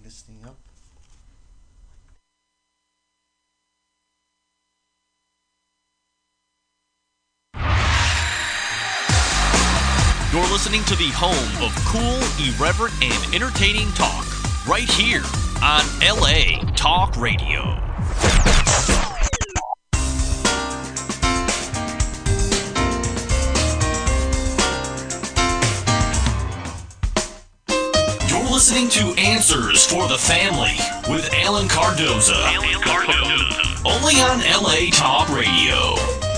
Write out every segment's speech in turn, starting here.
this thing up. You're listening to the home of cool, irreverent, and entertaining talk, right here on LA Talk Radio. You're listening to Answers for the Family with Alan Cardoza. Only on LA Talk Radio.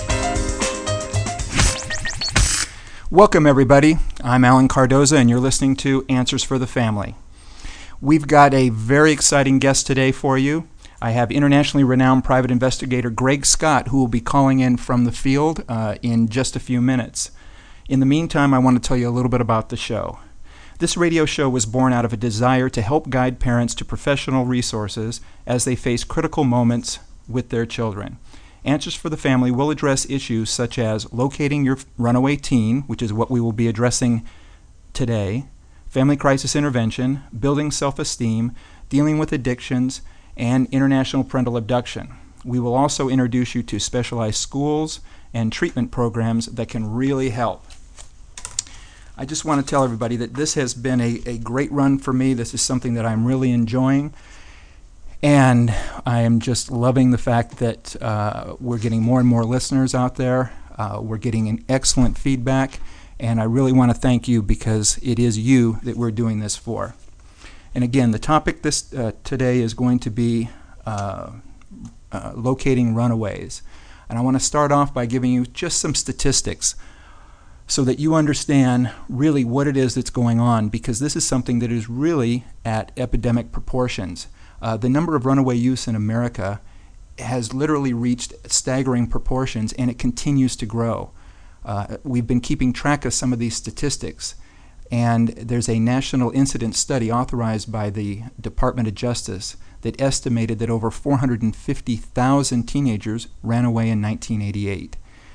Welcome, everybody. I'm Alan Cardoza, and you're listening to Answers for the Family. We've got a very exciting guest today for you. I have internationally renowned private investigator Greg Scott, who will be calling in from the field in just a few minutes. In the meantime, I want to tell you a little bit about the show. This radio show was born out of a desire to help guide parents to professional resources as they face critical moments with their children. Answers for the Family will address issues such as locating your runaway teen, which is what we will be addressing today, family crisis intervention, building self-esteem, dealing with addictions, and international parental abduction. We will also introduce you to specialized schools and treatment programs that can really help. I just want to tell everybody that this has been a great run for me. This is something that I'm really enjoying. And I am just loving the fact that we're getting more and more listeners out there. We're getting an excellent feedback, and I really want to thank you because it is you that we're doing this for. And again, the topic today is going to be locating runaways. And I want to start off by giving you just some statistics so that you understand really what it is that's going on, because this is something that is really at epidemic proportions. The number of runaway youths in America has literally reached staggering proportions, and it continues to grow. We've been keeping track of some of these statistics, and there's a national incident study authorized by the Department of Justice that estimated that over 450,000 teenagers ran away in 1988.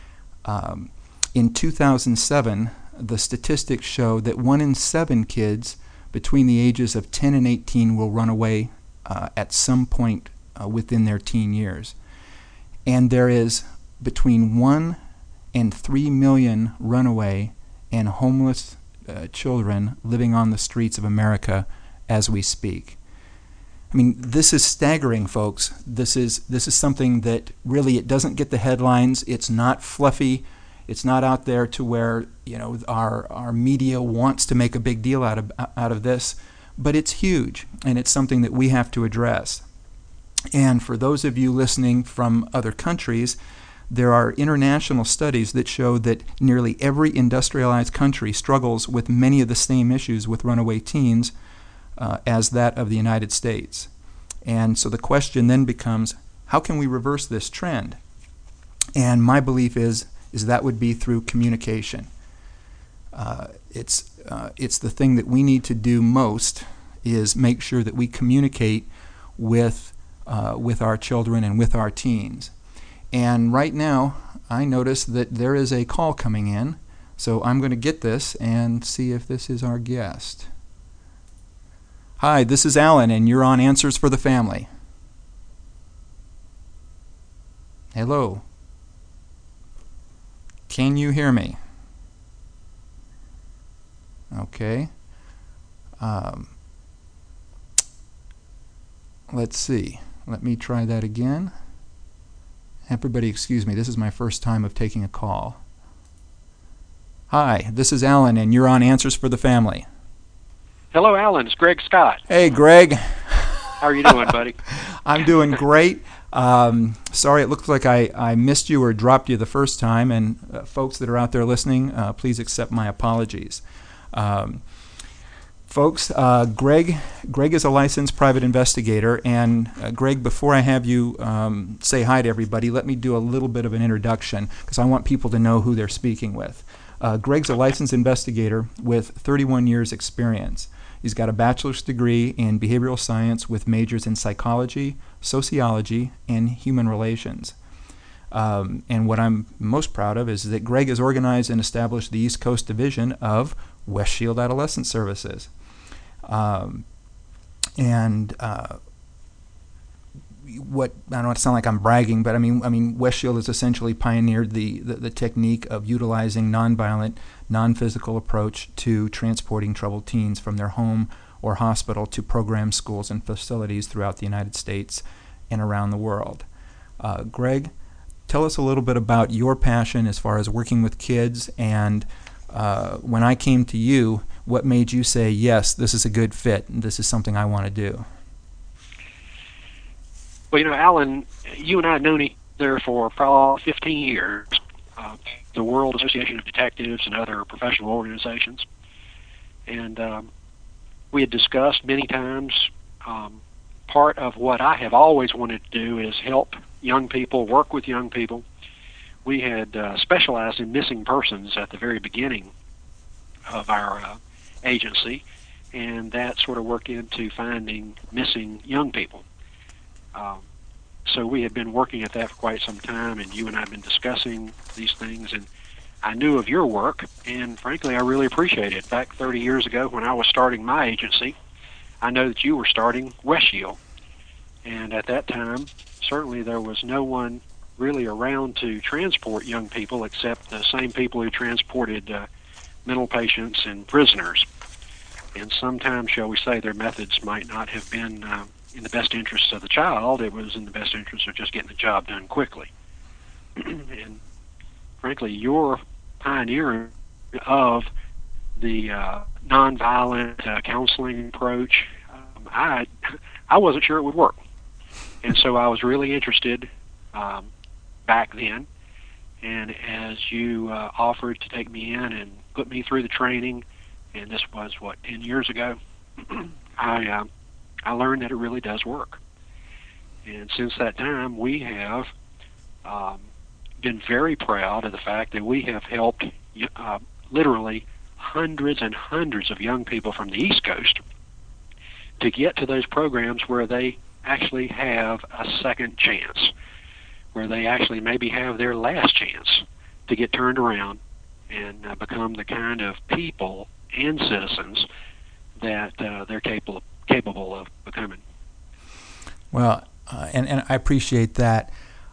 In 2007, the statistics show that 1 in 7 kids between the ages of 10 and 18 will run away at some point within their teen years. And there is between 1 and 3 million runaway and homeless children living on the streets of America as we speak. I mean, this is staggering, folks. This is something that really, it doesn't get the headlines. It's not fluffy. It's not out there to where, you know, our media wants to make a big deal out of this. But it's huge, and it's something that we have to address. And for those of you listening from other countries, there are international studies that show that nearly every industrialized country struggles with many of the same issues with runaway teens as that of the United States. And so the question then becomes, how can we reverse this trend? And my belief is that would be through communication. It's the thing that we need to do most, is make sure that we communicate with our children and with our teens. And right now, I notice that there is a call coming in, so I'm going to get this and see if this is our guest. Hi, this is Alan, and you're on Answers for the Family. Hello. Can you hear me? Okay. Let's see. Let me try that again. Everybody, excuse me. This is my first time of taking a call. Hi, this is Alan, and you're on Answers for the Family. Hello, Alan. It's Greg Scott. Hey, Greg. How are you doing, buddy? I'm doing great. Sorry, it looks like I missed you or dropped you the first time, and folks that are out there listening, please accept my apologies. Folks, Greg is a licensed private investigator, and Greg, before I have you say hi to everybody, let me do a little bit of an introduction, because I want people to know who they're speaking with. Greg's a licensed investigator with 31 years experience. He's got a bachelor's degree in behavioral science with majors in psychology, sociology, and human relations. And what I'm most proud of is that Greg has organized and established the East Coast Division of West Shield Adolescent Services. And what I don't want to sound like I'm bragging, but I mean, West Shield has essentially pioneered the technique of utilizing nonviolent, non-physical approach to transporting troubled teens from their home or hospital to program schools and facilities throughout the United States and around the world. Greg, tell us a little bit about your passion as far as working with kids, and when I came to you, what made you say, yes, this is a good fit, and this is something I want to do? Well, Alan, you and I have known each other for probably 15 years, the World Association of Detectives and other professional organizations. And we had discussed many times part of what I have always wanted to do is help young people, work with young people. We had specialized in missing persons at the very beginning of our agency, and that sort of worked into finding missing young people. So we had been working at that for quite some time, and you and I have been discussing these things, and I knew of your work, and frankly, I really appreciate it. Back 30 years ago when I was starting my agency, I know that you were starting West Shield, and at that time, certainly there was no one really around to transport young people except the same people who transported mental patients and prisoners. And sometimes, shall we say, their methods might not have been in the best interests of the child. It was in the best interest of just getting the job done quickly. And frankly, your pioneering of the nonviolent counseling approach, I wasn't sure it would work. And so I was really interested back then. And as you offered to take me in and put me through the training, and this was, 10 years ago, I learned that it really does work. And since that time, we have been very proud of the fact that we have helped literally hundreds and hundreds of young people from the East Coast to get to those programs where they actually have a second chance, where they actually maybe have their last chance to get turned around and become the kind of people and citizens that they're capable of becoming. Well, and I appreciate that.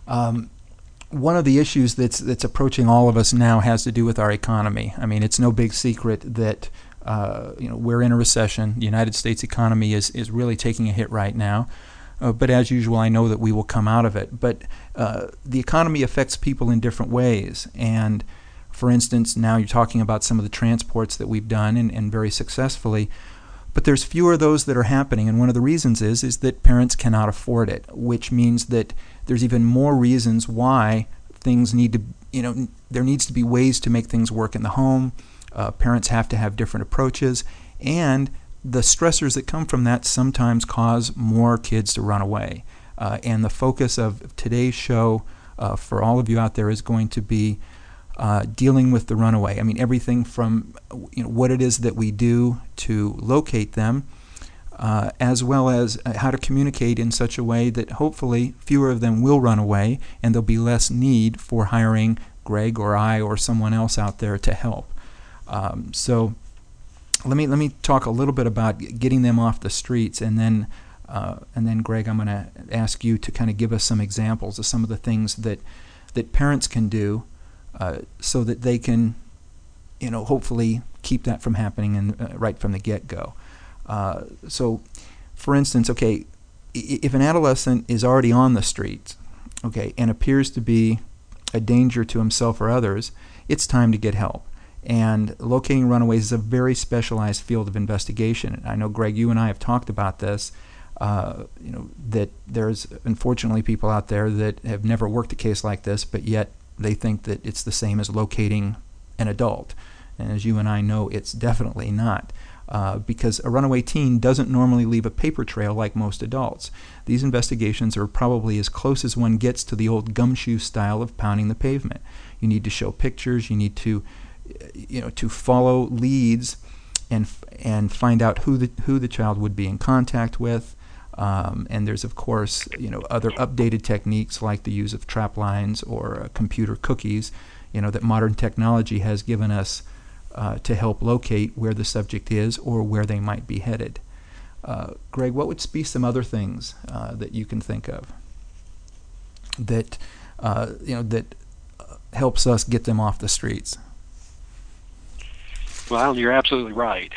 One of the issues that's approaching all of us now has to do with our economy. I mean, it's no big secret that we're in a recession. The United States economy is really taking a hit right now. But as usual, I know that we will come out of it. But the economy affects people in different ways. And for instance, now you're talking about some of the transports that we've done and very successfully. But there's fewer of those that are happening, and one of the reasons is that parents cannot afford it, which means that there's even more reasons why things need to, there needs to be ways to make things work in the home. Parents have to have different approaches, and the stressors that come from that sometimes cause more kids to run away. And the focus of today's show for all of you out there is going to be dealing with the runaway. I mean, everything from what it is that we do to locate them, as well as how to communicate in such a way that hopefully fewer of them will run away, and there'll be less need for hiring Greg or I or someone else out there to help. So let me talk a little bit about getting them off the streets, and then Greg, I'm going to ask you to kind of give us some examples of some of the things that parents can do so that they can, hopefully keep that from happening right from the get-go. So, for instance, okay, if an adolescent is already on the streets, okay, and appears to be a danger to himself or others, it's time to get help. And locating runaways is a very specialized field of investigation. I know, Greg, you and I have talked about this, that there's unfortunately people out there that have never worked a case like this, but yet they think that it's the same as locating an adult. And as you and I know, it's definitely not. Because a runaway teen doesn't normally leave a paper trail like most adults. These investigations are probably as close as one gets to the old gumshoe style of pounding the pavement. You need to show pictures, you need to follow leads and find out who the child would be in contact with. And there's, of course, other updated techniques like the use of trap lines or computer cookies, that modern technology has given us to help locate where the subject is or where they might be headed. Greg, what would be some other things that you can think of that helps us get them off the streets? Well, you're absolutely right.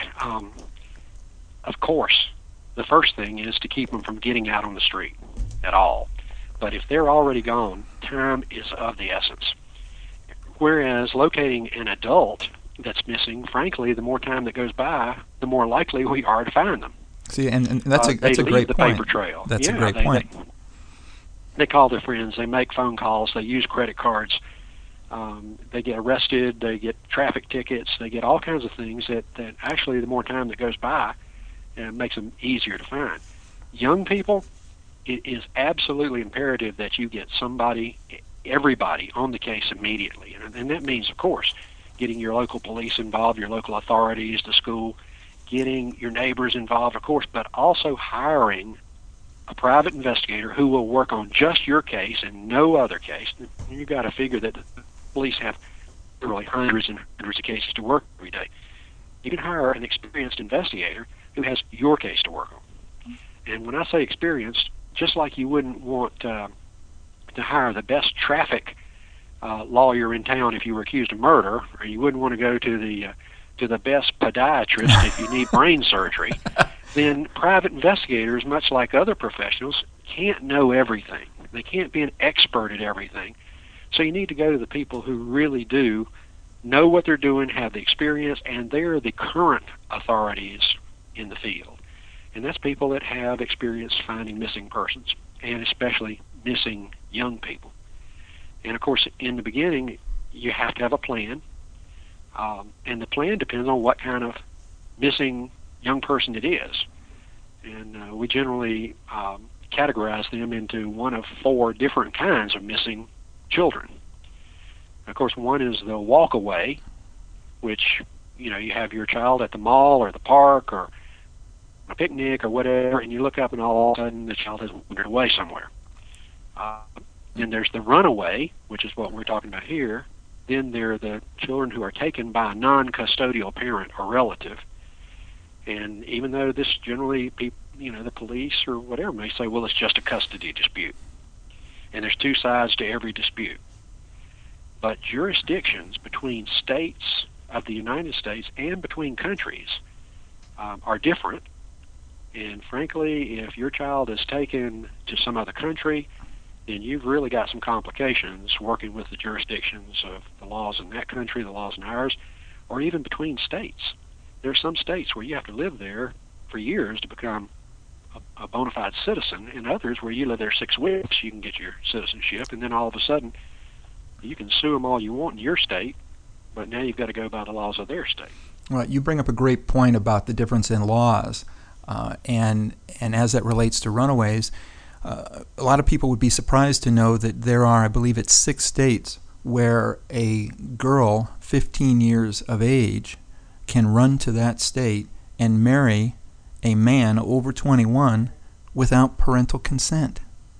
Of course, the first thing is to keep them from getting out on the street at all. But if they're already gone, time is of the essence. Whereas locating an adult that's missing, frankly, the more time that goes by, the more likely we are to find them. See, and that's a great the point. Paper trail. That's a great point. They call their friends. They make phone calls. They use credit cards. They get arrested. They get traffic tickets. They get all kinds of things that actually the more time that goes by, it makes them easier to find. Young people, it is absolutely imperative that you get everybody on the case immediately. And that means, of course, getting your local police involved, your local authorities, the school, getting your neighbors involved, of course, but also hiring a private investigator who will work on just your case and no other case. And you've got to figure that the police have literally hundreds and hundreds of cases to work every day. You can hire an experienced investigator who has your case to work on. And when I say experienced, just like you wouldn't want to hire the best traffic lawyer in town if you were accused of murder, or you wouldn't want to go to the best podiatrist if you need brain surgery, then private investigators, much like other professionals, can't know everything. They can't be an expert at everything. So you need to go to the people who really do know what they're doing, have the experience, and they're the current authorities in the field. And that's people that have experience finding missing persons, and especially missing young people. And of course, in the beginning, you have to have a plan. And the plan depends on what kind of missing young person it is. And we generally categorize them into one of 4 different kinds of missing children. Of course, one is the walk away, which, you have your child at the mall or the park or a picnic or whatever, and you look up and all of a sudden the child has wandered away somewhere. Then there's the runaway, which is what we're talking about here. Then there are the children who are taken by a non-custodial parent or relative. And even though this generally, the police or whatever may say, well, it's just a custody dispute. And there's 2 sides to every dispute. But jurisdictions between states of the United States and between countries are different. And frankly, if your child is taken to some other country, then you've really got some complications working with the jurisdictions of the laws in that country, the laws in ours, or even between states. There are some states where you have to live there for years to become a bona fide citizen, and others where you live there 6 weeks, you can get your citizenship, and then all of a sudden you can sue them all you want in your state, but now you've got to go by the laws of their state. Well, you bring up a great point about the difference in laws, and as that relates to runaways, a lot of people would be surprised to know that there are, I believe it's 6 states where a girl 15 years of age can run to that state and marry a man over 21 without parental consent.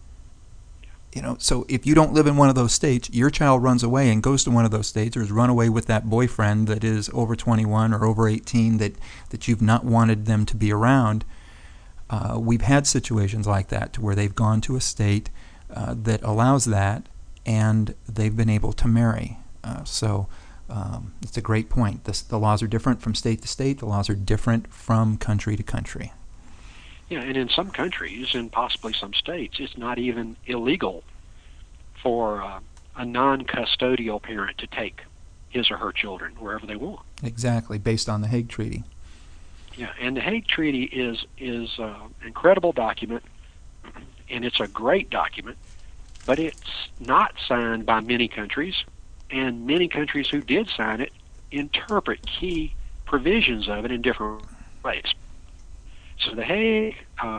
So if you don't live in one of those states, your child runs away and goes to one of those states, or has run away with that boyfriend that is over 21 or over 18 that you've not wanted them to be around. We've had situations like that to where they've gone to a state that allows that, and they've been able to marry. So it's a great point. The laws are different from state to state. The laws are different from country to country. Yeah, and in some countries, and possibly some states, it's not even illegal for a non-custodial parent to take his or her children wherever they want. Exactly, based on the Hague Treaty. Yeah, and the Hague Treaty is an incredible document, and it's a great document, but it's not signed by many countries, and many countries who did sign it interpret key provisions of it in different ways. So the Hague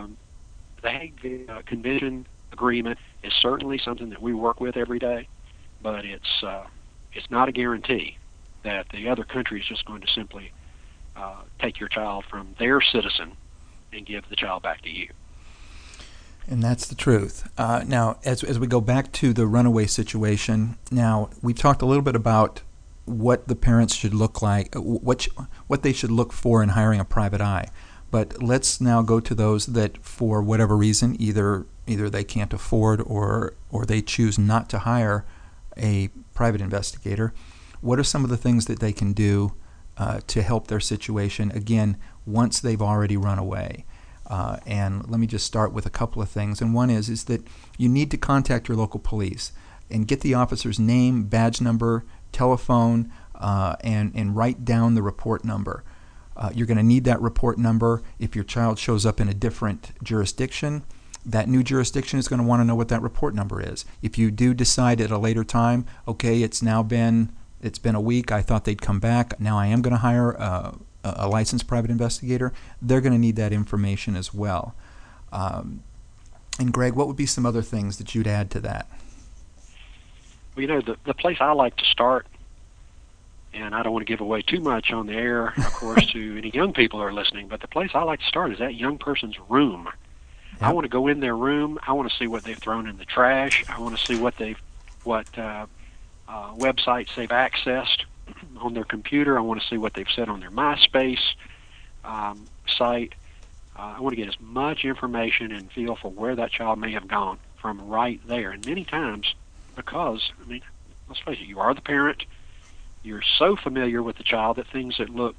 Convention Agreement is certainly something that we work with every day, but it's not a guarantee that the other country is just going to simply take your child from their citizen and give the child back to you. And that's the truth. Now, as we go back to the runaway situation, now we've talked a little bit about what the parents should look like, what they should look for in hiring a private eye. But let's now go to those that, for whatever reason, either they can't afford or they choose not to hire a private investigator. What are some of the things that they can do to help their situation, again, once they've already run away? And let me just start with a couple of things. And one is that you need to contact your local police and get the officer's name, badge number, telephone, and write down the report number. You're going to need that report number if your child shows up in a different jurisdiction. That new jurisdiction is going to want to know what that report number is. If you do decide at a later time, okay, it's been a week, I thought they'd come back, now I am going to hire a licensed private investigator, they're going to need that information as well. And Greg, what would be some other things that you'd add to that? Well, the place I like to start, and I don't want to give away too much on the air, of course, to any young people who are listening, but the place I like to start is that young person's room. Yep. I want to go in their room. I want to see what they've thrown in the trash. I want to see what websites they've accessed on their computer. I want to see what they've said on their MySpace site. I want to get as much information and feel for where that child may have gone from right there. And many times, because, let's face it, you are the parent. You're so familiar with the child that things that look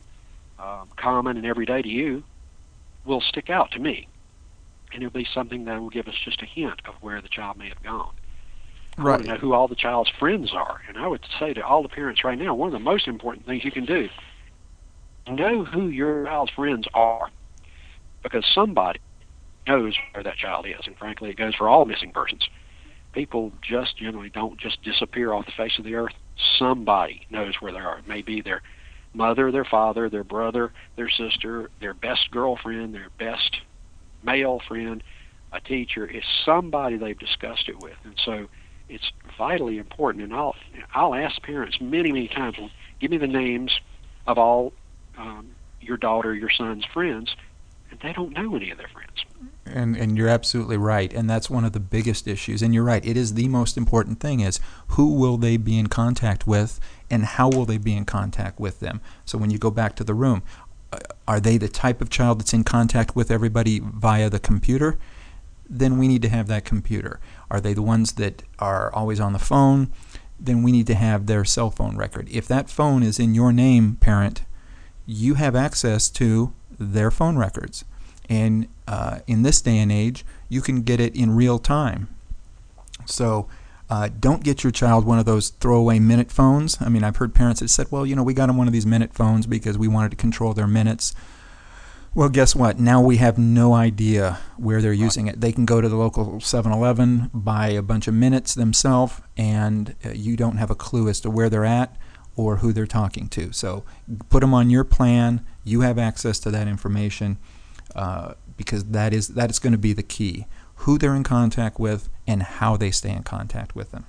common and everyday to you will stick out to me. And it'll be something that will give us just a hint of where the child may have gone. Right. I want to know who all the child's friends are. And I would say to all the parents right now, one of the most important things you can do, know who your child's friends are. Because somebody knows where that child is. And frankly, it goes for all missing persons. People just generally don't just disappear off the face of the earth. Somebody knows where they are. It may be their mother, their father, their brother, their sister, their best girlfriend, their best male friend, a teacher. It's somebody they've discussed it with. And so it's vitally important. And I'll ask parents many, many times, well, give me the names of all your daughter, your son's friends, and they don't know any of their friends. And you're absolutely right, and that's one of the biggest issues. And you're right, it is the most important thing is who will they be in contact with and how will they be in contact with them. So when you go back to the room, are they the type of child that's in contact with everybody via the computer? Then we need to have that computer. Are they the ones that are always on the phone? Then we need to have their cell phone record. If that phone is in your name, parent, you have access to their phone records. And in this day and age, you can get it in real time. So don't get your child one of those throwaway minute phones. I've heard parents that said, well, we got them one of these minute phones because we wanted to control their minutes. Well, guess what? Now we have no idea where they're using it. They can go to the local 7-Eleven, buy a bunch of minutes themselves, and you don't have a clue as to where they're at or who they're talking to. So put them on your plan. You have access to that information because that is going to be the key. Who they're in contact with and how they stay in contact with them.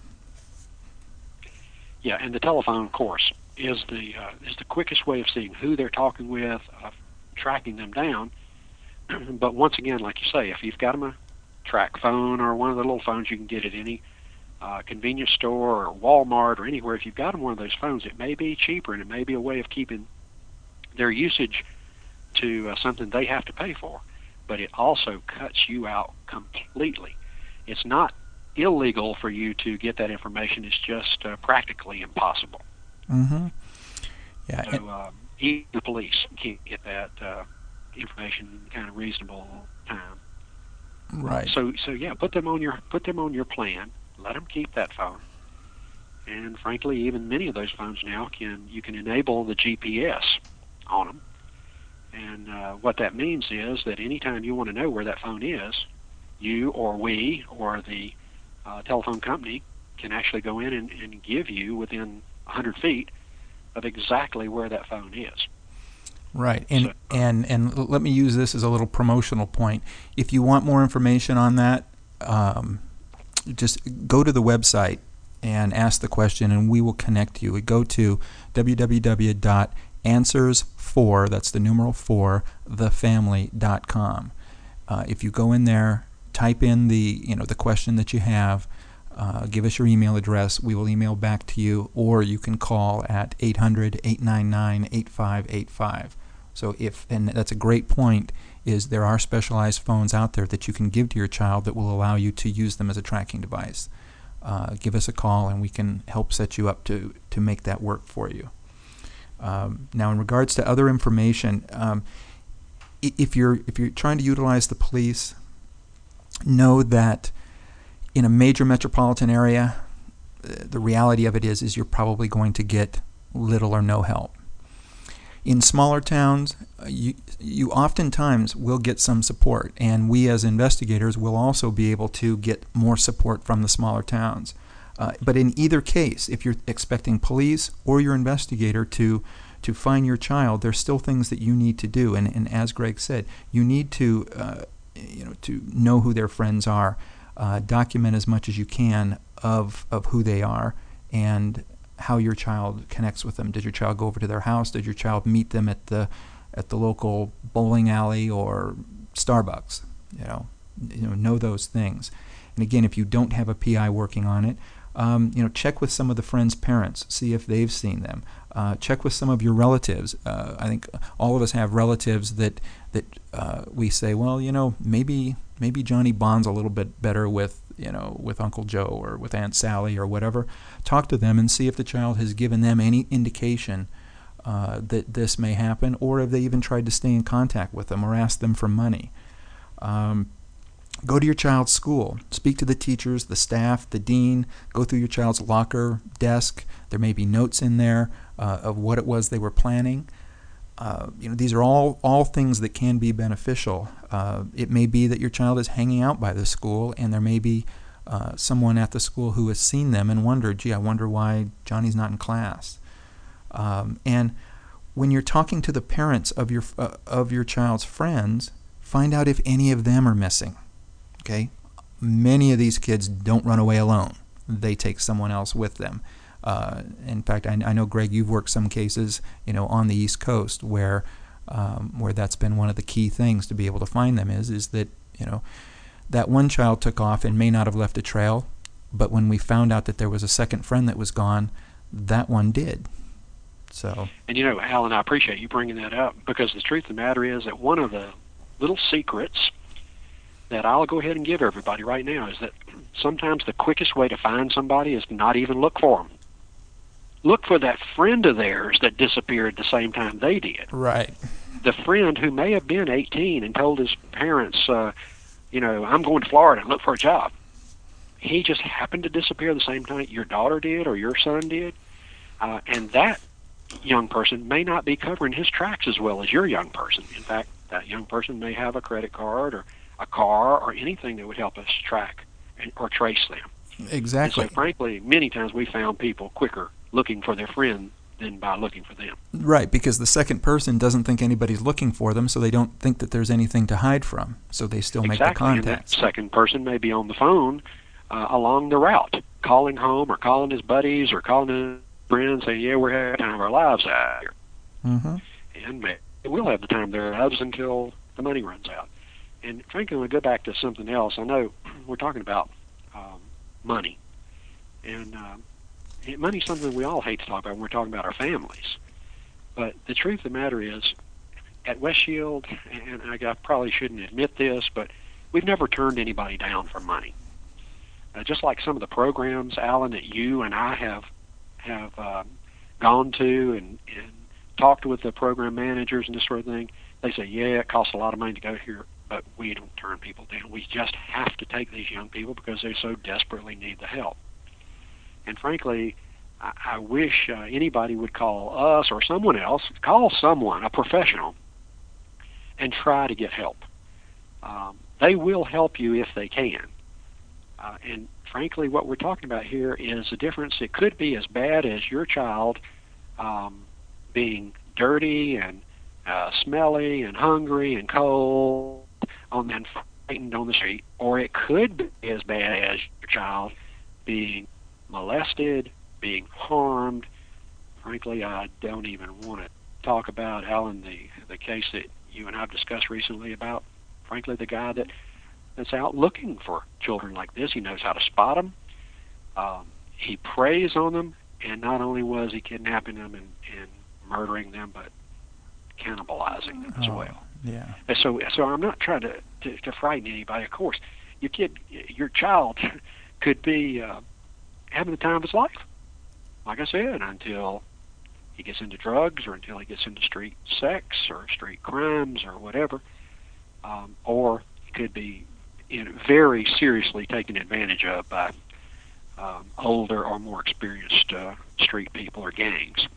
Yeah, and the telephone, of course, is the quickest way of seeing who they're talking with, of tracking them down. But once again, like you say, if you've got them a track phone or one of the little phones you can get at any convenience store or Walmart or anywhere, if you've got them one of those phones, it may be cheaper and it may be a way of keeping their usage to something they have to pay for. But it also cuts you out completely. It's not illegal for you to get that information. It's just practically impossible. Mm-hmm. Yeah. So even the police can't get that information in kind of reasonable time. Right. So yeah, put them on your plan. Let them keep that phone. And frankly, even many of those phones now you can enable the GPS on them. And what that means is that anytime you want to know where that phone is, you or we or the telephone company can actually go in and give you within 100 feet of exactly where that phone is. Right, and let me use this as a little promotional point. If you want more information on that, just go to the website and ask the question, and we will connect you. We go to www.answers4, that's the numeral 4, thefamily.com. If you go in there, type in the question that you have, give us your email address. We will email back to you, or you can call at 800-899-8585. So and that's a great point, is there are specialized phones out there that you can give to your child that will allow you to use them as a tracking device. Give us a call and we can help set you up to make that work for you. Now, in regards to other information, if you're trying to utilize the police, know that in a major metropolitan area, the reality of it is you're probably going to get little or no help. In smaller towns, you oftentimes will get some support, and we as investigators will also be able to get more support from the smaller towns. But in either case, if you're expecting police or your investigator to find your child, there's still things that you need to do. And as Greg said, you need to know who their friends are, document as much as you can of who they are and how your child connects with them. Did your child go over to their house? Did your child meet them at the local bowling alley or Starbucks? Know those things. And again, if you don't have a PI working on it, check with some of the friends' parents, see if they've seen them. Check with some of your relatives. I think all of us have relatives that we say, well, maybe Johnny bonds a little bit better with Uncle Joe or with Aunt Sally or whatever. Talk to them and see if the child has given them any indication that this may happen, or if they even tried to stay in contact with them or ask them for money. Go to your child's school. Speak to the teachers, the staff, the dean. Go through your child's locker, desk. There may be notes in there of what it was they were planning. These are all things that can be beneficial. It may be that your child is hanging out by the school, and there may be someone at the school who has seen them and wondered, gee, I wonder why Johnny's not in class. And when you're talking to the parents of your child's friends, find out if any of them are missing. Okay, many of these kids don't run away alone. They take someone else with them. In fact, I know, Greg, you've worked some cases, on the East Coast where that's been one of the key things to be able to find them is that, that one child took off and may not have left a trail, but when we found out that there was a second friend that was gone, that one did. So. And Alan, I appreciate you bringing that up, because the truth of the matter is that one of the little secrets that I'll go ahead and give everybody right now is that sometimes the quickest way to find somebody is to not even look for them. Look for that friend of theirs that disappeared the same time they did. Right. The friend who may have been 18 and told his parents, I'm going to Florida and look for a job. He just happened to disappear the same time your daughter did or your son did. And that young person may not be covering his tracks as well as your young person. In fact, that young person may have a credit card or a car or anything that would help us track or trace them. Exactly. And so, frankly, many times we found people quicker looking for their friend than by looking for them. Right, because the second person doesn't think anybody's looking for them, so they don't think that there's anything to hide from, so they still make the contact. And that second person may be on the phone along the route, calling home or calling his buddies or calling his friends, saying, yeah, we're having the time of our lives out here. Mm-hmm. And maybe we'll have the time of their lives until the money runs out. And frankly, when we go back to something else, I know we're talking about money. And money's something we all hate to talk about when we're talking about our families. But the truth of the matter is, at West Shield, and I probably shouldn't admit this, but we've never turned anybody down for money. Just like some of the programs, Alan, that you and I have gone to and talked with the program managers and this sort of thing, they say, yeah, it costs a lot of money to go here, but we don't turn people down. We just have to take these young people because they so desperately need the help. And frankly, I wish anybody would call us or someone else, call someone, a professional, and try to get help. They will help you if they can. And frankly, what we're talking about here is a difference. It could be as bad as your child being dirty and smelly and hungry and cold and frightened on the street, or it could be as bad as your child being molested, being harmed. Frankly, I don't even want to talk about, Alan, the case that you and I have discussed recently about, frankly, the guy that's out looking for children like this. He knows how to spot them. He preys on them, and not only was he kidnapping them and murdering them, but cannibalizing as well. Yeah. And so I'm not trying to frighten anybody. Of course, your child could be having the time of his life, like I said, until he gets into drugs or until he gets into street sex or street crimes or whatever, or he could be very seriously taken advantage of by older or more experienced street people or gangs.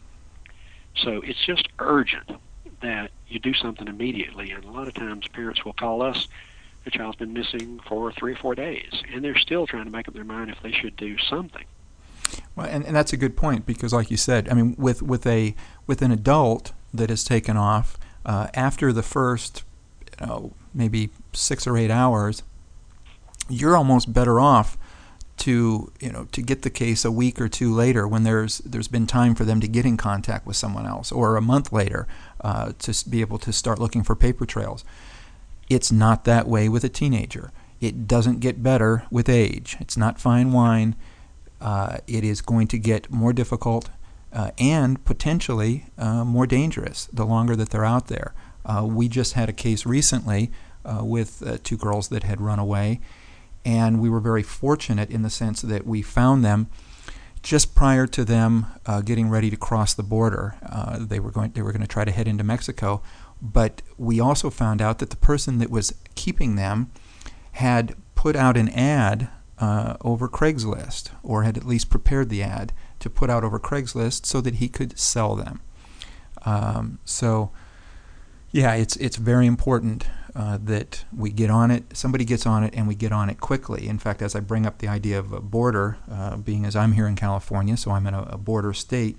So it's just urgent that you do something immediately, and a lot of times parents will call us, the child's been missing for 3 or 4 days, and they're still trying to make up their mind if they should do something. Well, and that's a good point, because like you said, I mean, with an adult that has taken off, after the first maybe 6 or 8 hours, you're almost better off to get the case a week or 2 later, when there's been time for them to get in contact with someone else, or a month later to be able to start looking for paper trails. It's not that way with a teenager. It doesn't get better with age. It's not fine wine. It is going to get more difficult and potentially more dangerous the longer that they're out there. We just had a case recently with 2 girls that had run away, and we were very fortunate in the sense that we found them just prior to them getting ready to cross the border. They were going to try to head into Mexico, but we also found out that the person that was keeping them had put out an ad over Craigslist, or had at least prepared the ad to put out over Craigslist so that he could sell them. So, yeah, it's very important that we get on it. Somebody gets on it, and we get on it quickly. In fact, as I bring up the idea of a border, being as I'm here in California, so I'm in a border state.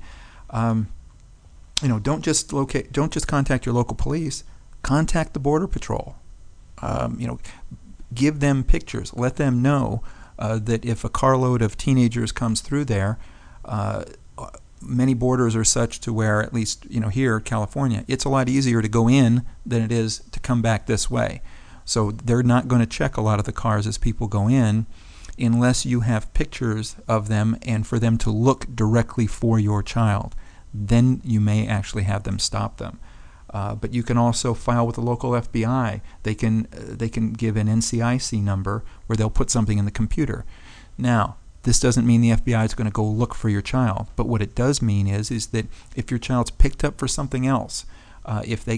Don't just contact your local police. Contact the Border Patrol. Give them pictures. Let them know that if a carload of teenagers comes through there, many borders are such to where, at least here, California, it's a lot easier to go in than it is to come back this way. So they're not going to check a lot of the cars as people go in, unless you have pictures of them and for them to look directly for your child. Then you may actually have them stop them. But you can also file with the local FBI. They can give an NCIC number where they'll put something in the computer. Now, this doesn't mean the FBI is going to go look for your child, but what it does mean is that if your child's picked up for something else, if they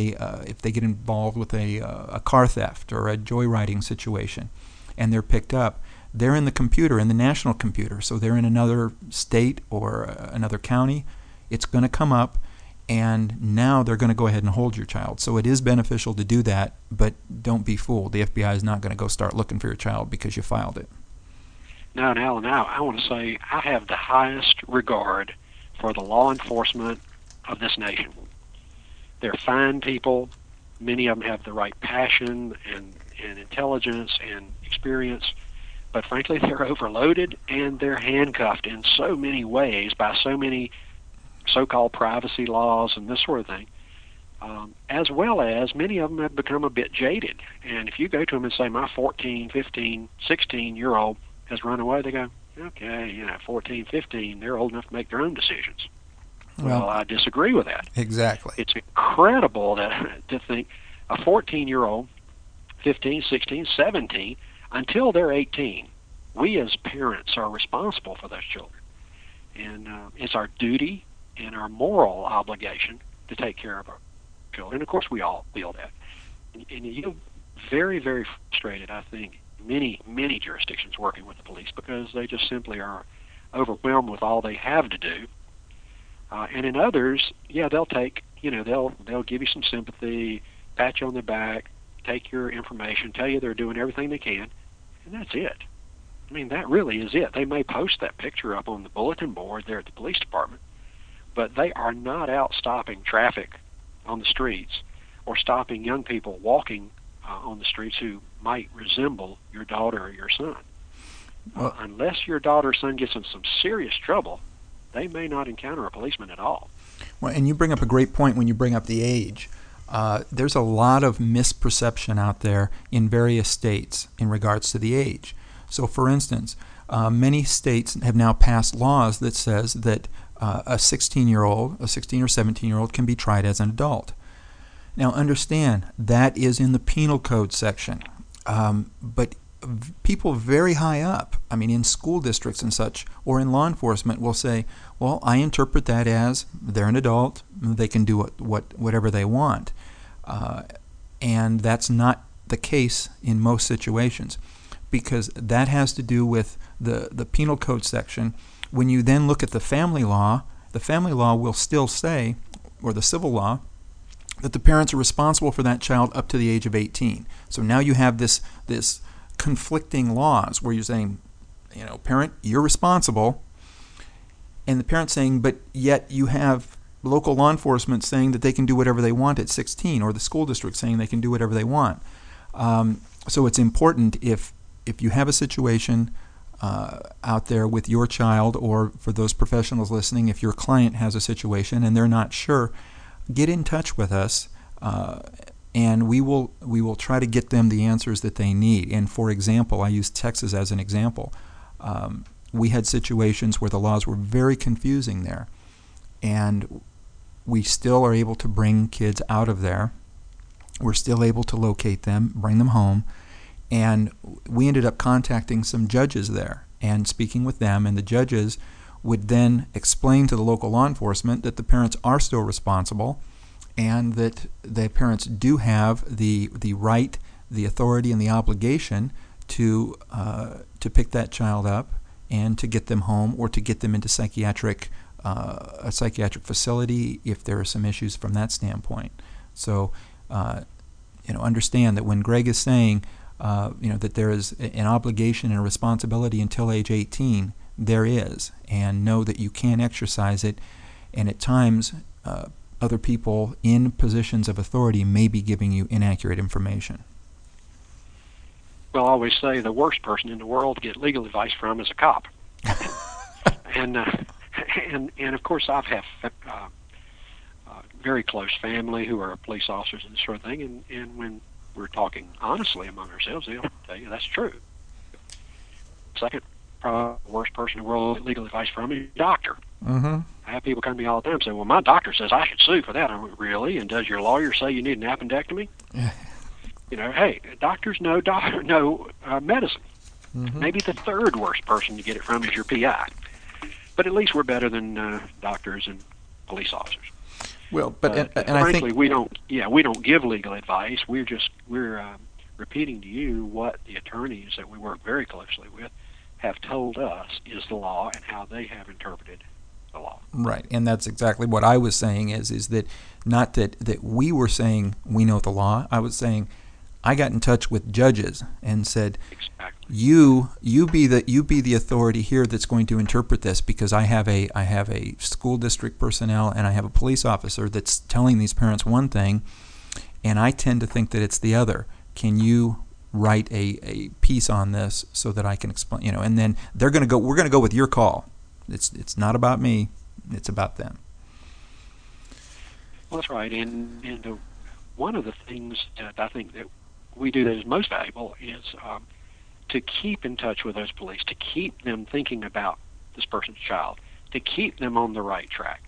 get involved with a car theft or a joyriding situation, and they're picked up, they're in the computer, in the national computer. So they're in another state or another county. It's going to come up, and now they're going to go ahead and hold your child. So it is beneficial to do that, but don't be fooled. The FBI is not going to go start looking for your child because you filed it. No, and Alan, I want to say I have the highest regard for the law enforcement of this nation. They're fine people. Many of them have the right passion and intelligence and experience, but frankly, they're overloaded and they're handcuffed in so many ways by so many so-called privacy laws and this sort of thing, as well as many of them have become a bit jaded. And if you go to them and say, my 14, 15, 16-year-old has run away, they go, okay, 14, 15, they're old enough to make their own decisions. Well, I disagree with that. Exactly. It's incredible to think a 14-year-old, 15, 16, 17, until they're 18, we as parents are responsible for those children. And it's our duty and our moral obligation to take care of our children. Of course, we all feel that. And you get very, very frustrated, I think, many jurisdictions working with the police, because they just simply are overwhelmed with all they have to do. And in others, they'll take, they'll give you some sympathy, pat you on the back, take your information, tell you they're doing everything they can, and that's it. I mean, that really is it. They may post that picture up on the bulletin board there at the police department, but they are not out stopping traffic on the streets or stopping young people walking on the streets who might resemble your daughter or your son. Unless your daughter or son gets in some serious trouble, they may not encounter a policeman at all. Well, and you bring up a great point when you bring up the age. There's a lot of misperception out there in various states in regards to the age. So, for instance, many states have now passed laws that says that a 16 or 17-year-old can be tried as an adult. Now understand, that is in the penal code section. But people very high up, I mean in school districts and such, or in law enforcement, will say, well, I interpret that as they're an adult, they can do whatever they want. And that's not the case in most situations, because that has to do with the penal code section. When you then look at the family law will still say, or the civil law, that the parents are responsible for that child up to the age of 18. So now you have this conflicting laws where you're saying, parent, you're responsible, and the parent saying, but yet you have local law enforcement saying that they can do whatever they want at 16, or the school district saying they can do whatever they want. So it's important, if you have a situation out there with your child, or for those professionals listening, if your client has a situation and they're not sure, get in touch with us, and we will try to get them the answers that they need. And for example, I use Texas as an example. We had situations where the laws were very confusing there, and we still are able to bring kids out of there. We're still able to locate them, bring them home, and we ended up contacting some judges there and speaking with them, and the judges would then explain to the local law enforcement that the parents are still responsible, and that the parents do have the right, the authority, and the obligation to pick that child up and to get them home, or to get them into a psychiatric facility if there are some issues from that standpoint. So, understand that when Greg is saying, that there is an obligation and a responsibility until age 18, there is, and know that you can exercise it, and at times other people in positions of authority may be giving you inaccurate information. Well, I always say the worst person in the world to get legal advice from is a cop. and of course I've had very close family who are police officers and this sort of thing, and when we're talking honestly among ourselves, they'll tell you that's true. Second, probably the worst person in the world to get legal advice from is a doctor. Mm-hmm. I have people come to me all the time and say, well, my doctor says I should sue for that. I'm like, really? And does your lawyer say you need an appendectomy? Hey, doctors know medicine. Mm-hmm. Maybe the third worst person to get it from is your PI. But at least we're better than doctors and police officers. Well, but frankly, I think we don't give legal advice. We're repeating to you what the attorneys that we work very closely with have told us is the law and how they have interpreted the law. Right, and that's exactly what I was saying. Is that not that we were saying we know the law. I was saying I got in touch with judges and said, exactly. You be the authority here that's going to interpret this, because I have a school district personnel and I have a police officer that's telling these parents one thing, and I tend to think that it's the other. Can you write a piece on this so that I can explain? And then we're going to go with your call. It's not about me. It's about them. Well, that's right. And one of the things that I think that we do that is most valuable is to keep in touch with those police, to keep them thinking about this person's child, to keep them on the right track.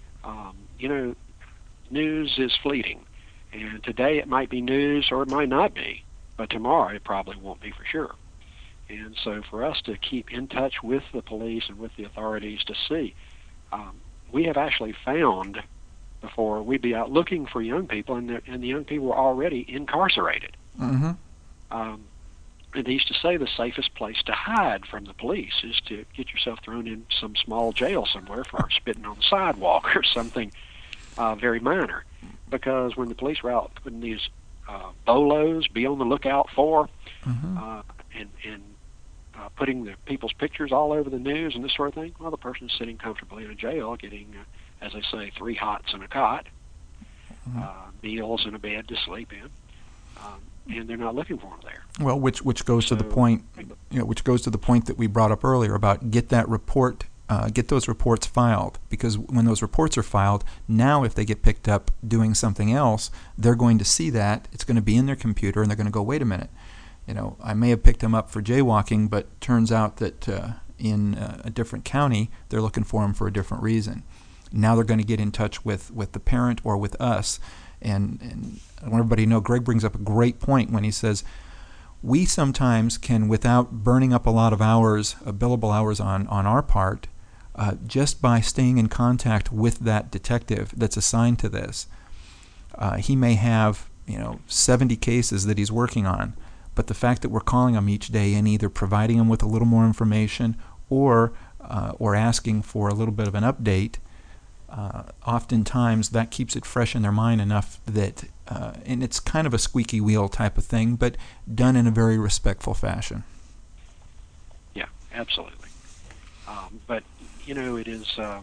News is fleeting, and today it might be news or it might not be, but tomorrow it probably won't be for sure. And so for us to keep in touch with the police and with the authorities to see, we have actually found before we'd be out looking for young people, and the young people were already incarcerated. Mm-hmm. And they used to say the safest place to hide from the police is to get yourself thrown in some small jail somewhere for spitting on the sidewalk or something very minor. Because when the police were out putting these bolos, be on the lookout for, mm-hmm. and putting the people's pictures all over the news and this sort of thing, well, the person's sitting comfortably in a jail getting, as they say, 3 hots and a cot, mm-hmm. Meals and a bed to sleep in. And they're not looking for them there. Well, which goes to the point, which goes to the point that we brought up earlier about get those reports filed, because when those reports are filed, now if they get picked up doing something else, they're going to see that it's going to be in their computer, and they're going to go, wait a minute, I may have picked him up for jaywalking, but turns out that in a different county, they're looking for him for a different reason. Now they're going to get in touch with the parent or with us. And I want everybody to know, Greg brings up a great point when he says, we sometimes can, without burning up a lot of hours, billable hours on our part, just by staying in contact with that detective that's assigned to this. He may have 70 cases that he's working on, but the fact that we're calling him each day and either providing him with a little more information or asking for a little bit of an update, oftentimes that keeps it fresh in their mind enough that, and it's kind of a squeaky wheel type of thing, but done in a very respectful fashion. Yeah, absolutely. But it is a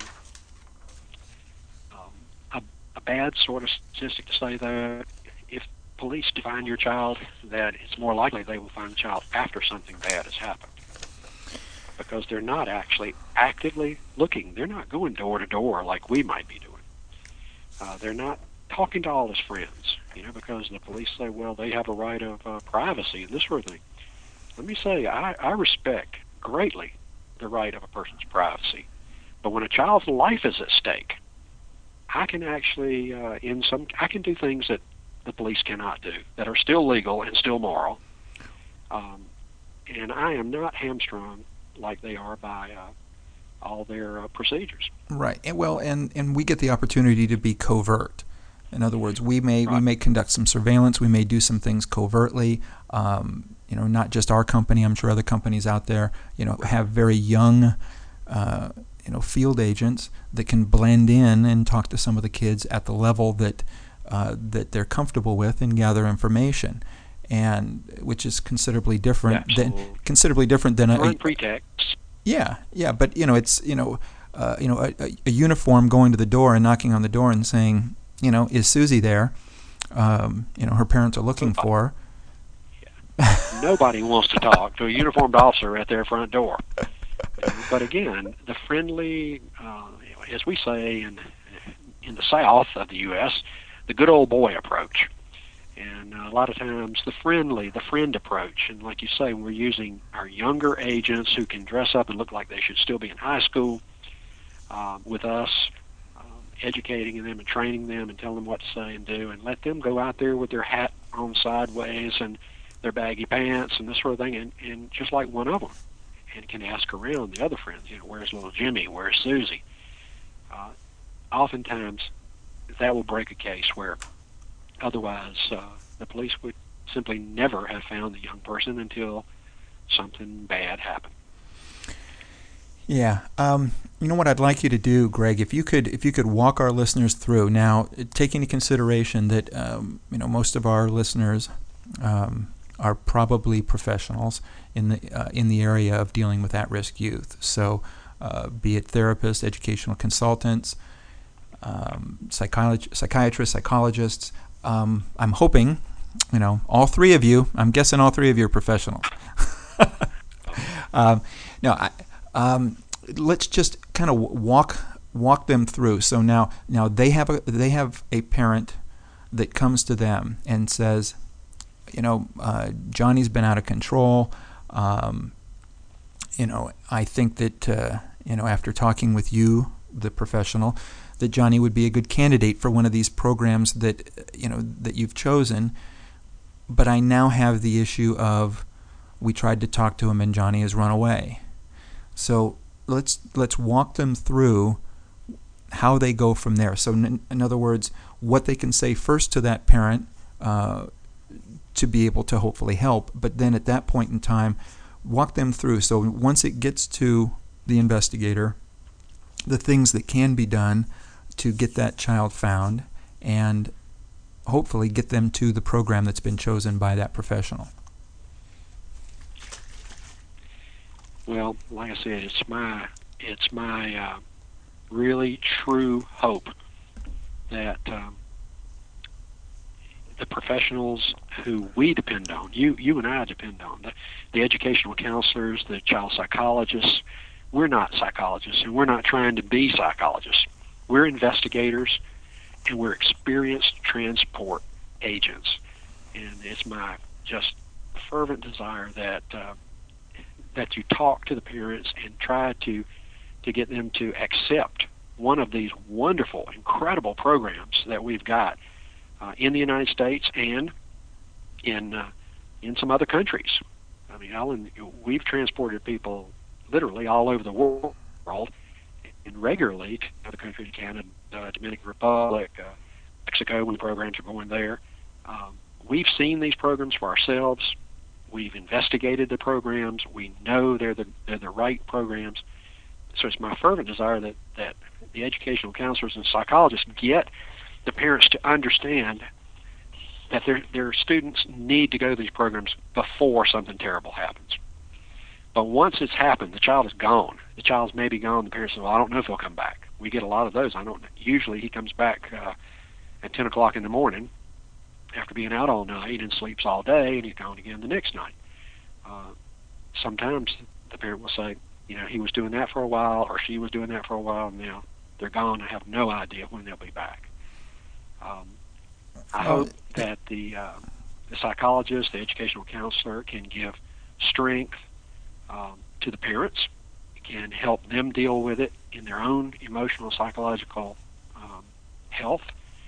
bad sort of statistic to say that if police find your child, that it's more likely they will find the child after something bad has happened, because they're not actually actively looking. They're not going door to door like we might be doing. They're not talking to all his friends, because the police say, well, they have a right of privacy and this sort of thing. Let me say, I respect greatly the right of a person's privacy, but when a child's life is at stake, I can actually, I can do things that the police cannot do, that are still legal and still moral, and I am not hamstrung like they are by all their procedures. Right. And we get the opportunity to be covert. In other words, we may conduct some surveillance. We may do some things covertly. Not just our company. I'm sure other companies out there, have very young, field agents that can blend in and talk to some of the kids at the level that they're comfortable with and gather information, and which is considerably different than a pretext. Yeah, but it's a uniform going to the door and knocking on the door and saying, is Susie there? Her parents are looking for her. Yeah. Nobody wants to talk to a uniformed officer at their front door. But again, the friendly, as we say in the South of the U.S., the good old boy approach. And a lot of times the friend approach. And like you say, we're using our younger agents who can dress up and look like they should still be in high school with us, educating them and training them and telling them what to say and do, and let them go out there with their hat on sideways and their baggy pants and this sort of thing, and just like one of them, and can ask around the other friends, where's little Jimmy, where's Susie? Oftentimes that will break a case where otherwise the police would simply never have found the young person until something bad happened. Yeah. What I'd like you to do, Greg, if you could walk our listeners through now, taking into consideration that most of our listeners are probably professionals in the area of dealing with at-risk youth. So, be it therapists, educational consultants, psychiatrists, psychologists. I'm hoping, all three of you. I'm guessing all three of you are professionals. Let's just kind of walk them through. So now they have a parent that comes to them and says, Johnny's been out of control. I think that after talking with you, the professional, that Johnny would be a good candidate for one of these programs that you've chosen. But I now have the issue of we tried to talk to him and Johnny has run away. So let's walk them through how they go from there. So in other words, what they can say first to that parent to be able to hopefully help, but then at that point in time, walk them through. So once it gets to the investigator, the things that can be done to get that child found and hopefully get them to the program that's been chosen by that professional. Well, like I said, it's my really true hope that the professionals who we depend on, you and I depend on, the educational counselors, the child psychologists. We're not psychologists, and we're not trying to be psychologists. We're investigators, and we're experienced transport agents. And it's my just fervent desire that that you talk to the parents and try to get them to accept one of these wonderful, incredible programs that we've got in the United States and in some other countries. I mean, Alan, we've transported people literally all over the world and regularly to other countries, Canada, Dominican Republic, Mexico, when the programs are going there. We've seen these programs for ourselves. We've investigated the programs. We know they're the right programs. So it's my fervent desire that the educational counselors and psychologists get the parents to understand that their students need to go to these programs before something terrible happens. But once it's happened, the child is gone. The child's maybe gone. The parents say, well, I don't know if he'll come back. We get a lot of those. Usually he comes back at 10 o'clock in the morning after being out all night and sleeps all day, and he's gone again the next night. Sometimes the parent will say, he was doing that for a while, or she was doing that for a while, and now they're gone. I have no idea when they'll be back. I hope that the psychologist, the educational counselor, can give strength to the parents, can help them deal with it in their own emotional, psychological health,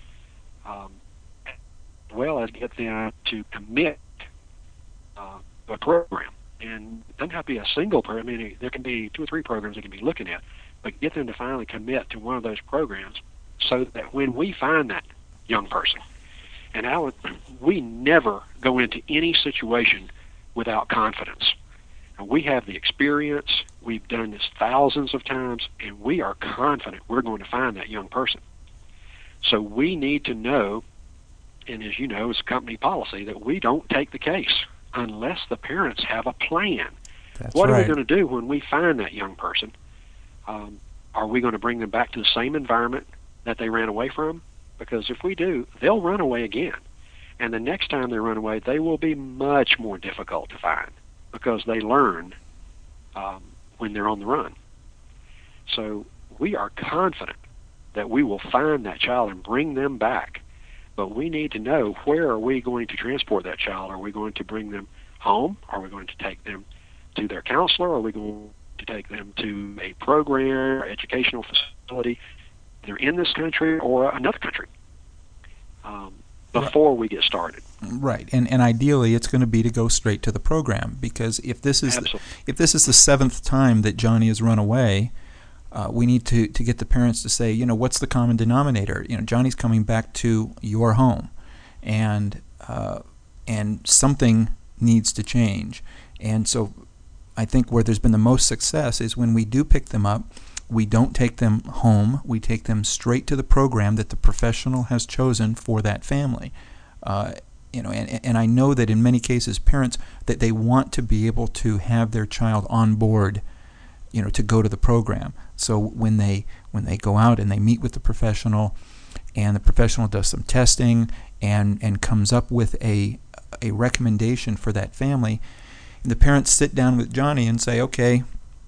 as well as get them to commit to a program. And it doesn't have to be a single program. I mean, there can be 2 or 3 programs they can be looking at, but get them to finally commit to one of those programs so that when we find that young person, and Alan, we never go into any situation without confidence. And we have the experience, we've done this thousands of times, and we are confident we're going to find that young person. So we need to know, and as you know, it's company policy, that we don't take the case unless the parents have a plan. That's what right. are we going to do when we find that young person? Are we going to bring them back to the same environment that they ran away from? Because if we do, they'll run away again. And the next time they run away, they will be much more difficult to find because they learn when they're on the run. So we are confident that we will find that child and bring them back. But we need to know, where are we going to transport that child? Are we going to bring them home? Are we going to take them to their counselor? Are we going to take them to a program or educational facility, either in this country or another country, before we get started? Right, and ideally it's going to be to go straight to the program, because if this is the 7th time that Johnny has run away, we need to get the parents to say, what's the common denominator? Johnny's coming back to your home, and something needs to change. And so I think where there's been the most success is when we do pick them up, we don't take them home, we take them straight to the program that the professional has chosen for that family. And I know that in many cases parents, that they want to be able to have their child on board, to go to the program. So when they go out and they meet with the professional, and the professional does some testing and comes up with a recommendation for that family, and the parents sit down with Johnny and say, okay,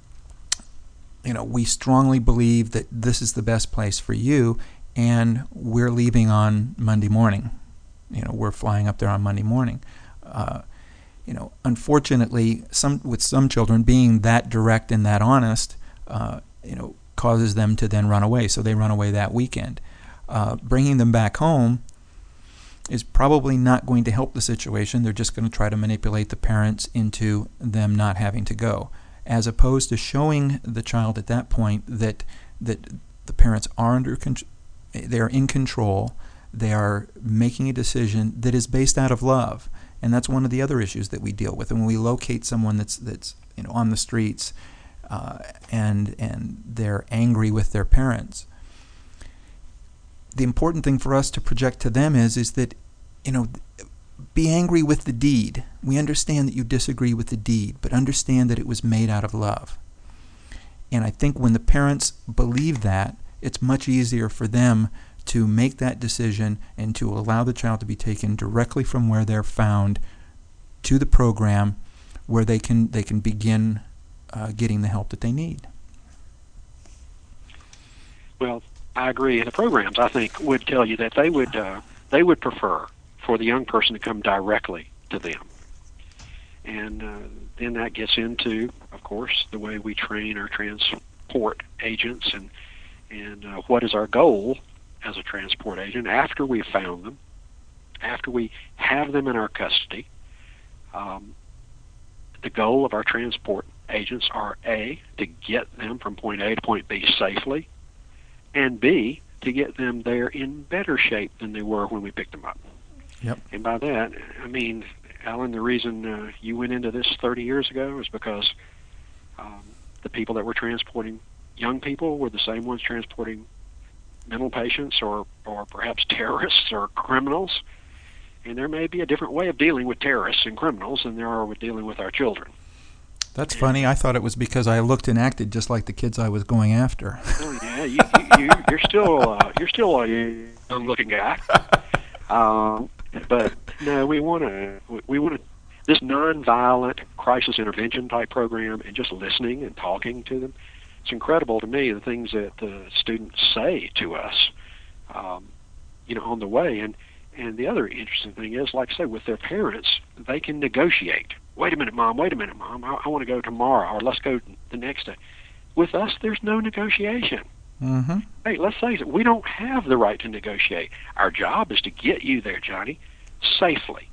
we strongly believe that this is the best place for you, and we're leaving on Monday morning. We're flying up there on Monday morning. Unfortunately, with some children, being that direct and that honest, causes them to then run away. So they run away that weekend. Bringing them back home is probably not going to help the situation. They're just going to try to manipulate the parents into them not having to go, as opposed to showing the child at that point that the parents are they're in control. They are making a decision that is based out of love. And that's one of the other issues that we deal with. And when we locate someone that's on the streets and they're angry with their parents, the important thing for us to project to them is that, be angry with the deed. We understand that you disagree with the deed, but understand that it was made out of love. And I think when the parents believe that, it's much easier for them to make that decision and to allow the child to be taken directly from where they're found to the program, where they can begin getting the help that they need. Well, I agree. And the programs, I think, would tell you that they would prefer for the young person to come directly to them. And then that gets into, of course, the way we train our transport agents, and what is our goal as a transport agent after we've found them, after we have them in our custody. The goal of our transport agents are A, to get them from point A to point B safely, and B, to get them there in better shape than they were when we picked them up. Yep. And by that, I mean, Alan, the reason you went into this 30 years ago is because the people that were transporting young people were the same ones transporting mental patients or perhaps terrorists or criminals. And there may be a different way of dealing with terrorists and criminals than there are with dealing with our children. That's funny. I thought it was because I looked and acted just like the kids I was going after. Oh yeah, you're still a young-looking guy. But no, we want to this nonviolent crisis intervention type program, and just listening and talking to them. It's incredible to me the things that students say to us, on the way. And the other interesting thing is, like I say, with their parents, they can negotiate. Wait a minute, Mom. I want to go tomorrow, or let's go the next day. With us, there's no negotiation. Mm-hmm. Hey, let's face it, we don't have the right to negotiate. Our job is to get you there, Johnny, safely.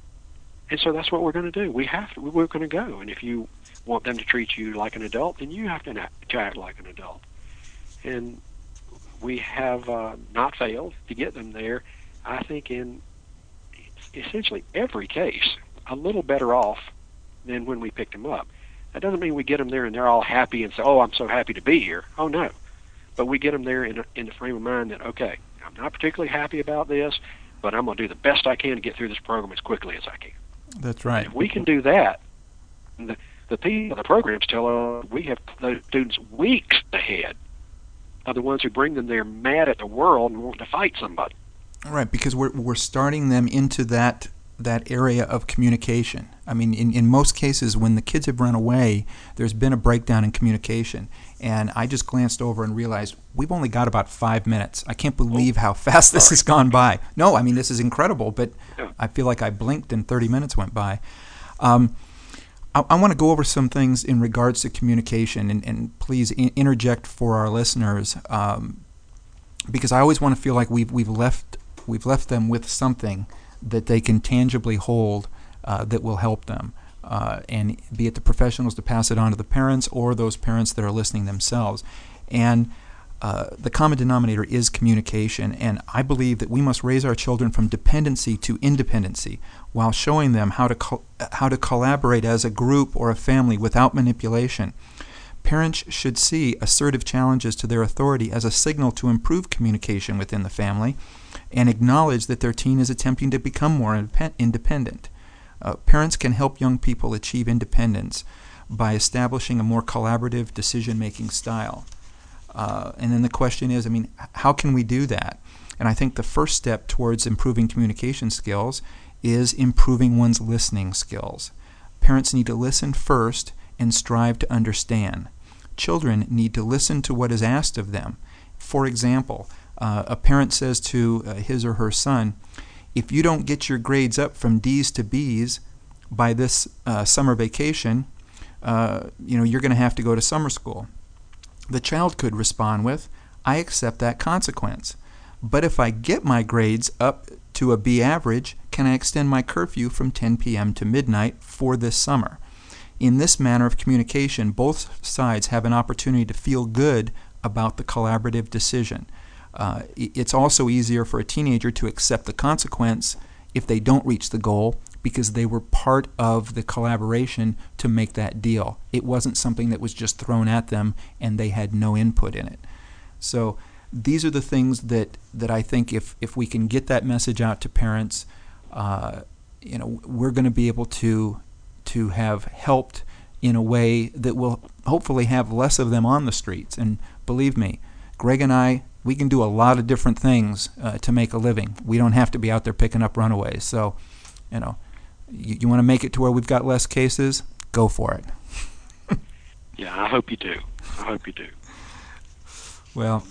And so that's what we're going to do. We're going to go. And if you want them to treat you like an adult, then you have to act like an adult. And we have not failed to get them there, I think, in essentially every case, a little better off than when we picked them up. That doesn't mean we get them there and they're all happy and say, oh, I'm so happy to be here. Oh, no. But we get them there in the frame of mind that, okay, I'm not particularly happy about this, but I'm going to do the best I can to get through this program as quickly as I can. That's right. If we can do that, the people, the programs tell us we have those students weeks ahead of the ones who bring them there mad at the world and want to fight somebody. Right, because we're starting them into that area of communication. I mean, in most cases, when the kids have run away, there's been a breakdown in communication. And I just glanced over and realized we've only got about 5 minutes. I can't believe how fast this has gone by. No, I mean, this is incredible, but I feel like I blinked and 30 minutes went by. I want to go over some things in regards to communication, and please interject for our listeners, because I always want to feel like we've left them with something that they can tangibly hold that will help them, and be it the professionals to pass it on to the parents or those parents that are listening themselves. And the common denominator is communication, and I believe that we must raise our children from dependency to independency while showing them how to collaborate as a group or a family without manipulation. Parents should see assertive challenges to their authority as a signal to improve communication within the family and acknowledge that their teen is attempting to become more independent. Parents can help young people achieve independence by establishing a more collaborative decision-making style. And then the question is, how can we do that? And I think the first step towards improving communication skills is improving one's listening skills. Parents need to listen first and strive to understand. Children need to listen to what is asked of them. For example, a parent says to his or her son, if you don't get your grades up from D's to B's by this summer vacation, you're going to have to go to summer school. The child could respond with, I accept that consequence. But if I get my grades up to a B average, can I extend my curfew from 10 p.m. to midnight for this summer? In this manner of communication, both sides have an opportunity to feel good about the collaborative decision. It's also easier for a teenager to accept the consequence if they don't reach the goal, because they were part of the collaboration to make that deal. It wasn't something that was just thrown at them and they had no input in it. So these are the things that I think if we can get that message out to parents, we're going to be able to have helped in a way that will hopefully have less of them on the streets. And believe me, Greg and I, we can do a lot of different things to make a living. We don't have to be out there picking up runaways. So, you want to make it to where we've got less cases, go for it. Yeah, I hope you do. Well,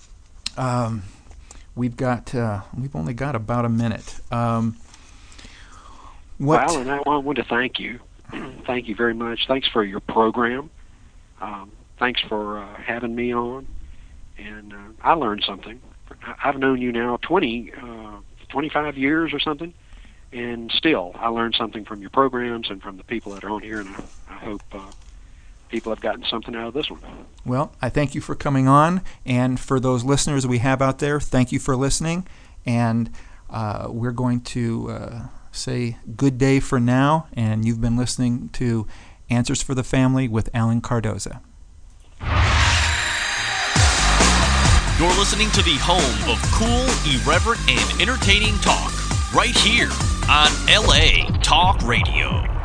we've only got about a minute. Well, and I want to thank you Thank you very much. Thanks for your program. Thanks for having me on. And I learned something. I've known you now 25 years or something, and still I learned something from your programs and from the people that are on here, and I hope people have gotten something out of this one. Well, I thank you for coming on, and for those listeners we have out there, thank you for listening, and we're going to say good day for now, and you've been listening to Answers for the Family with Alan Cardoza. You're listening to the home of cool, irreverent, and entertaining talk, right here on LA Talk Radio.